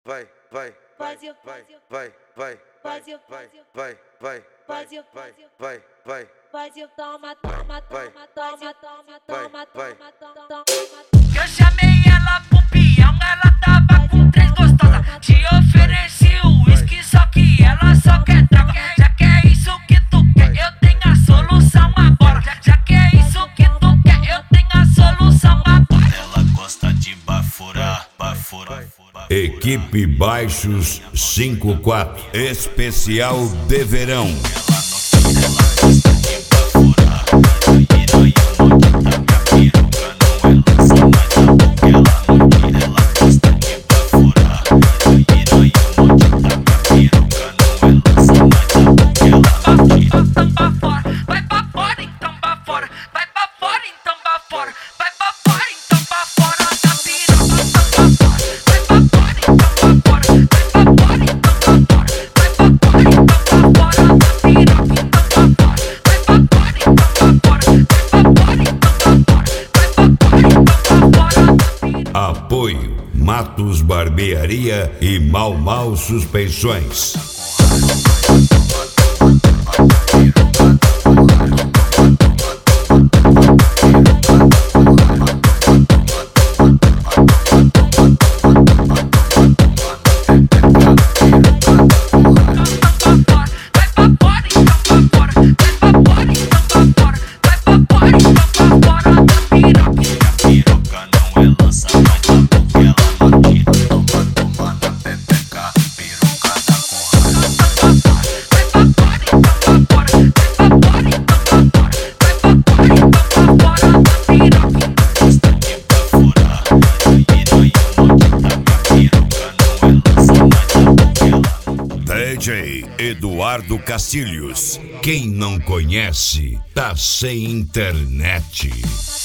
vai, vai, vai, vai, vai, vai, vai, vai, vai, vai, vai, vai, vai, toma, toma, toma, toma, toma, toma, toma, toma. Eu chamei ela pro peão, ela tava com 3 gostosas. Te ofereci o uísque, só que ela só quer droga. Já que é isso que tu quer, eu tenho a solução agora. Já que é isso que tu quer, eu tenho a solução agora. Ela gosta de baforar, baforar. Equipe Baixos 54, especial de verão. Apoio Matos Barbearia e Mal Mal Suspensões. DJ Eduardo Castilhos. Quem não conhece, tá sem internet.